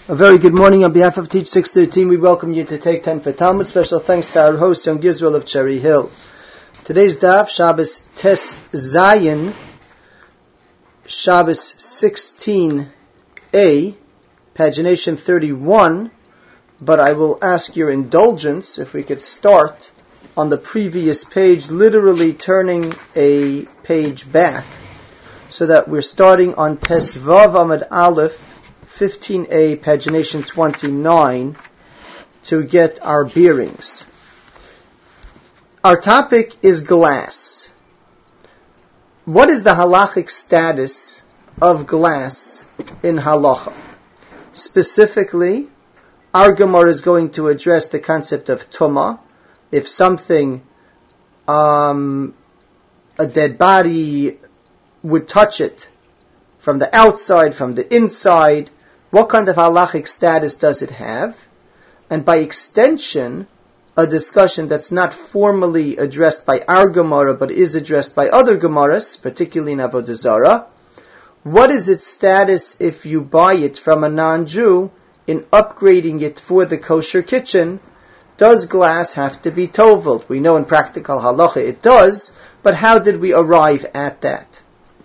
A very good morning on behalf of Teach 613. We welcome you to Take 10 for Talmud. Special thanks to our host, Young Israel of Cherry Hill. Today's daf, Shabbos Tes Zayin, Shabbos 16a, pagination 31, but I will ask your indulgence if we could start on the previous page, literally turning a page back, so that we're starting on Tes Vav Amud Aleph, 15a, pagination 29, to get our bearings. Our topic is glass. What is the halachic status of glass in halacha? Specifically, our Gemara is going to address the concept of tumah. If something, a dead body, would touch it from the outside, from the inside, what kind of halachic status does it have? And by extension, a discussion that's not formally addressed by our Gemara, but is addressed by other Gemaras, particularly in Avodah Zarah. What is its status if you buy it from a non-Jew in upgrading it for the kosher kitchen? Does glass have to be toveled? We know in practical halacha it does, but how did we arrive at that?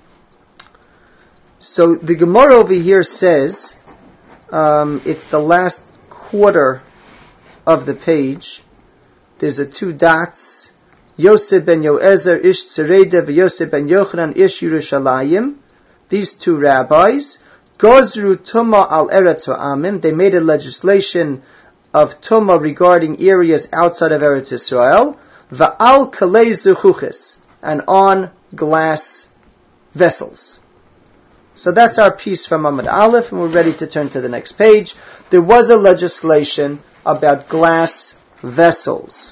So the Gemara over here says, it's the last quarter of the page. There's a two dots. Yosef ben Yoezer ish Tzereda v'Yosef ben Yochanan ish Yerushalayim. These two rabbis, Gozru Tumah al Eretz v'Amim. They made a legislation of Tumah regarding areas outside of Eretz Yisrael. Va'al kalei zuchuches, and on glass vessels. So that's our piece from Amud Aleph, and we're ready to turn to the next page. There was a legislation about glass vessels.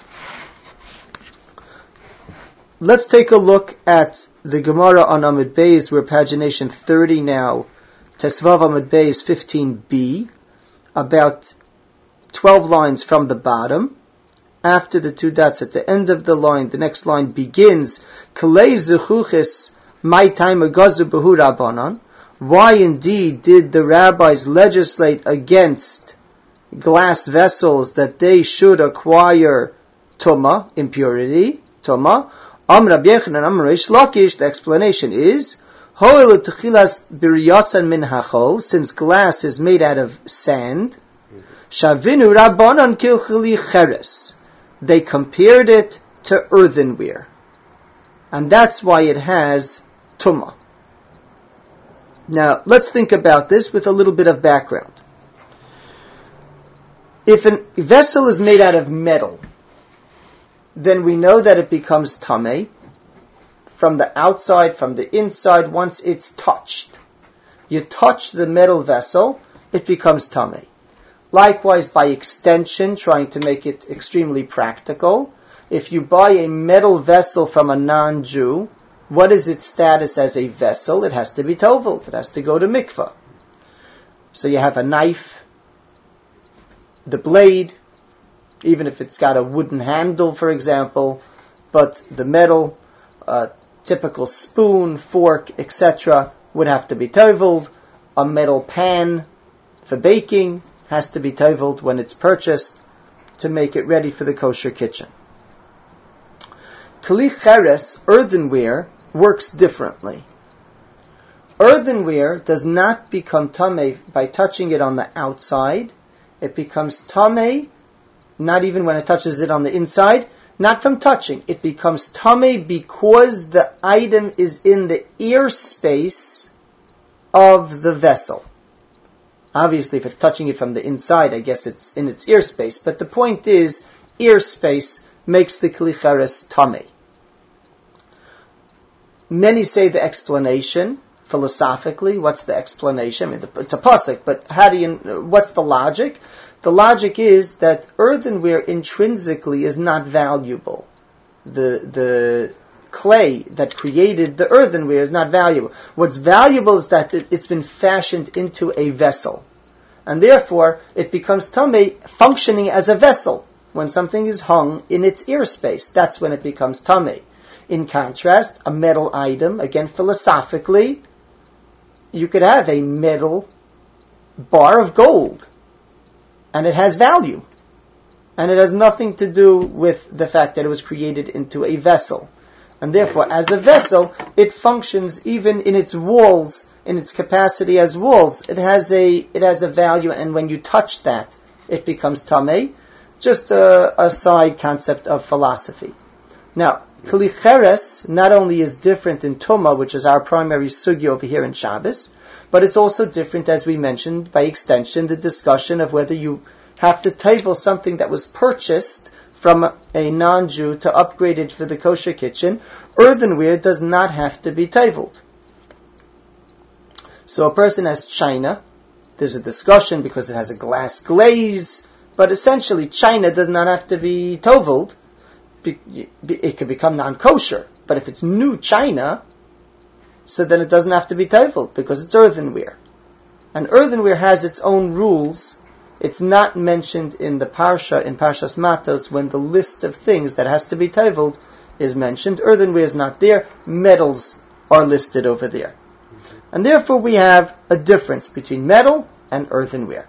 Let's take a look at the Gemara on Amud Beis. We're pagination 30 now. Tesvav Amud Beis 15b, about 12 lines from the bottom. After the two dots at the end of the line, the next line begins, Kalei Zechuches Mai Taima Gazu Behu Rabbanan. Why indeed did the rabbis legislate against glass vessels that they should acquire tumah, impurity, tumah? Am Rabbi Yochanan, Am Reish Lakish, the explanation is, Ho'el techilas b'riyasan min hachol, since glass is made out of sand, Shavinu Rabbanan kilchili cheres. They compared it to earthenware. And that's why it has tumah. Now, let's think about this with a little bit of background. If a vessel is made out of metal, then we know that it becomes tameh from the outside, from the inside, once it's touched. You touch the metal vessel, it becomes tameh. Likewise, by extension, trying to make it extremely practical, if you buy a metal vessel from a non-Jew, what is its status as a vessel? It has to be toveled. It has to go to mikvah. So you have a knife, the blade, even if it's got a wooden handle, for example, but the metal, typical spoon, fork, etc., would have to be toveled. A metal pan for baking has to be toveled when it's purchased to make it ready for the kosher kitchen. Kli cheres, earthenware, works differently. Earthenware does not become tameh by touching it on the outside. It becomes tameh not even when it touches it on the inside, not from touching. It becomes tameh because the item is in the ear space of the vessel. Obviously, if it's touching it from the inside, I guess it's in its ear space. But the point is, ear space makes the kli cheres tameh. Many say the explanation, philosophically, what's the explanation? I mean, it's a pasuk, but what's the logic? The logic is that earthenware intrinsically is not valuable. The clay that created the earthenware is not valuable. What's valuable is that it's been fashioned into a vessel. And therefore, it becomes tameh functioning as a vessel. When something is hung in its ear space, that's when it becomes tameh. In contrast, a metal item, again philosophically, you could have a metal bar of gold. and it has value. And it has nothing to do with the fact that it was created into a vessel. And therefore, as a vessel, it functions even in its walls, in its capacity as walls. It has a value, and when you touch that, it becomes tamei. Just a side concept of philosophy. Now, kli cheres not only is different in Tumah, which is our primary sugya over here in Shabbos, but it's also different, as we mentioned, by extension, the discussion of whether you have to tevel something that was purchased from a non-Jew to upgrade it for the kosher kitchen. Earthenware does not have to be teveled. So a person has china. There's a discussion because it has a glass glaze, but essentially china does not have to be teveled. It can become non-kosher, but if it's new china, so then it doesn't have to be teveled because it's earthenware. And earthenware has its own rules. It's not mentioned in the Parsha, in Parshas Matos, when the list of things that has to be teveled is mentioned. Earthenware is not there. Metals are listed over there. And therefore we have a difference between metal and earthenware.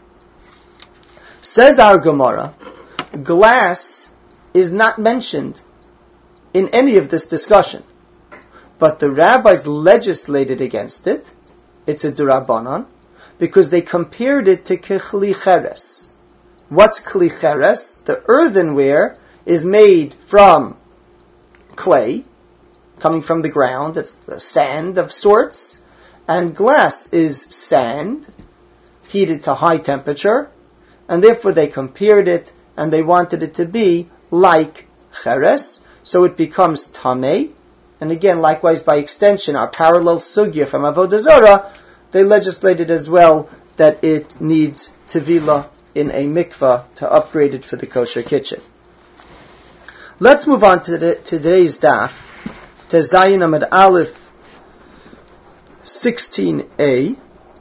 Says our Gemara, glass is not mentioned in any of this discussion. But the rabbis legislated against it. It's a d'Rabbanan, because they compared it to kli cheres. What's kli cheres? The earthenware is made from clay, coming from the ground. It's the sand of sorts. And glass is sand, heated to high temperature. And therefore they compared it, and they wanted it to be like cheres. So it becomes tamei. And again, likewise by extension, our parallel sugya from Avodah Zarah, they legislated as well that it needs tevilah in a mikvah to upgrade it for the kosher kitchen. Let's move on to today's daf, to Zayin Amud Aleph 16a,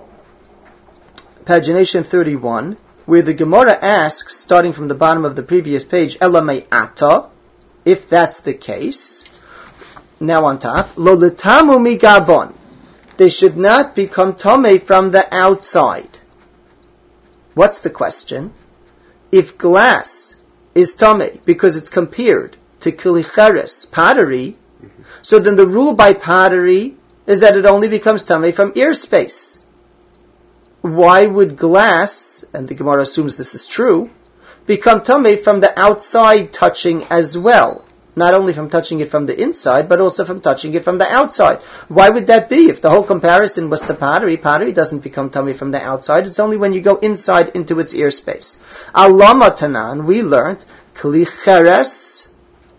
pagination 31, where the Gemara asks, starting from the bottom of the previous page, Elamei ata, if that's the case. Now on top, Lo letamu mi garbon. They should not become tamei from the outside. What's the question? If glass is tamei because it's compared to kli cheres, pottery, so then the rule by pottery is that it only becomes tamei from ear space. Why would glass, and the Gemara assumes this is true, become tamei from the outside touching as well? Not only from touching it from the inside, but also from touching it from the outside. Why would that be? If the whole comparison was to pottery, pottery doesn't become tamei from the outside. It's only when you go inside into its ear space. Alama tanan, we learned, kli cheres,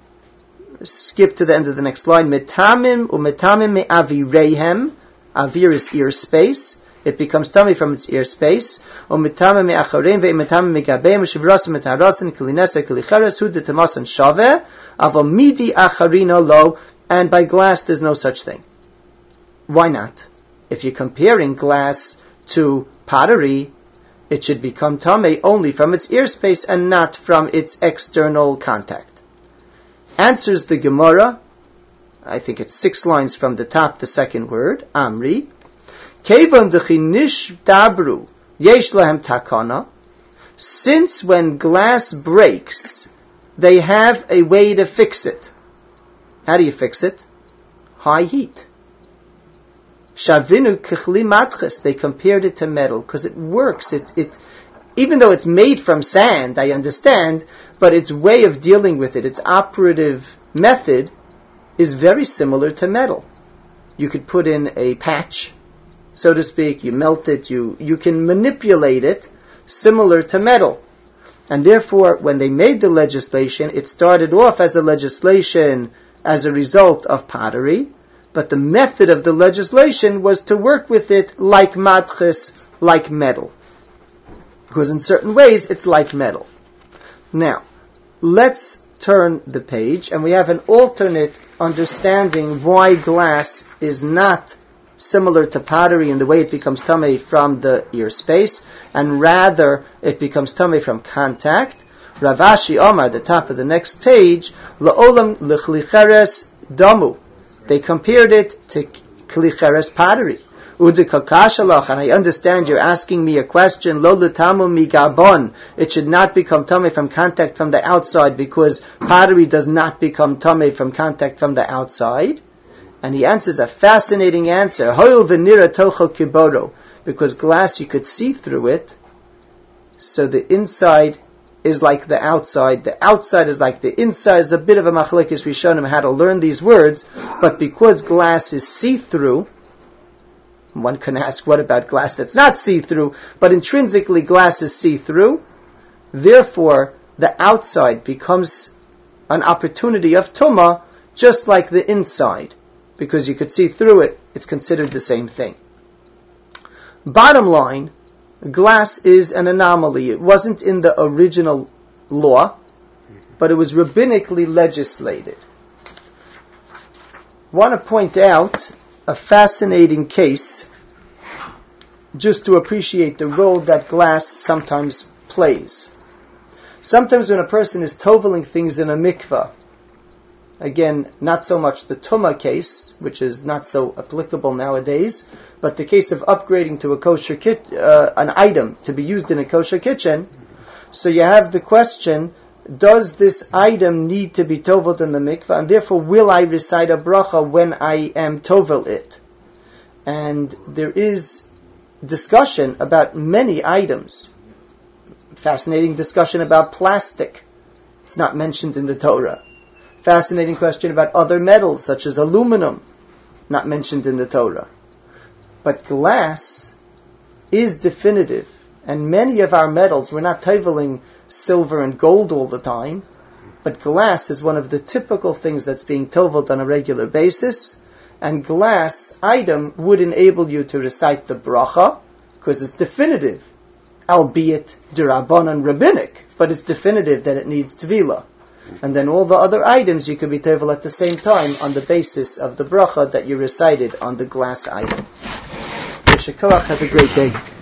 skip to the end of the next line, metamim umetamim me avirehem, avir is ear space. It becomes tamei from its ear space. Umetamim me achareim ve'metamim me gabeim, shivrasim etarasim, klinesa kli cheres, hu detamasan shaveh, avamidi acharina lo, and by glass there's no such thing. Why not? If you're comparing glass to pottery, it should become tamei only from its ear space and not from its external contact. Answers the Gemara, I think it's 6 lines from the top, the second word, Amri, Kevan d'chinish dabru yesh lahem takana. Since when glass breaks, they have a way to fix it. How do you fix it? High heat. Shavinu kechli matches. They compared it to metal because it works. It even though it's made from sand, I understand, but its way of dealing with it, its operative method, is very similar to metal. You could put in a patch, so to speak. You melt it. You can manipulate it, similar to metal. And therefore, when they made the legislation, it started off as a legislation as a result of pottery, but the method of the legislation was to work with it like matches, like metal. Because in certain ways, it's like metal. Now, let's turn the page, and we have an alternate understanding why glass is not similar to pottery in the way it becomes tamei from the ear space, and rather it becomes tamei from contact. Rav Ashi Omar, the top of the next page, la'olam l'chli cheres damu. They compared it to kli cheres pottery. Udikakashalach, and I understand you're asking me a question. Lo letamu mi garbon. It should not become tamei from contact from the outside, because pottery does not become tamei from contact from the outside. And he answers a fascinating answer. Hoil v'nira tocho kiboro. Because glass, you could see through it. So the inside is like the outside. The outside is like the inside. It's a bit of a machlekes rishonim how to learn these words. But because glass is see-through, one can ask, what about glass that's not see-through? But intrinsically, glass is see-through. Therefore, the outside becomes an opportunity of tumah, just like the inside. Because you could see through it, it's considered the same thing. Bottom line, glass is an anomaly. It wasn't in the original law, but it was rabbinically legislated. I want to point out a fascinating case, just to appreciate the role that glass sometimes plays. Sometimes when a person is toveling things in a mikveh, again, not so much the tumah case, which is not so applicable nowadays, but the case of upgrading to a kosher an item to be used in a kosher kitchen. So you have the question, does this item need to be toveled in the mikveh, and therefore will I recite a bracha when I am tovel it? And there is discussion about many items. Fascinating discussion about plastic. It's not mentioned in the Torah. Fascinating question about other metals, such as aluminum, not mentioned in the Torah. But glass is definitive. And many of our metals, we're not toveling silver and gold all the time, but glass is one of the typical things that's being toveled on a regular basis. And glass item would enable you to recite the bracha, because it's definitive, albeit d'Rabbanan rabbinic, but it's definitive that it needs tevilah. And then all the other items you could be tovel at the same time on the basis of the bracha that you recited on the glass item. Yeshua, have a great day.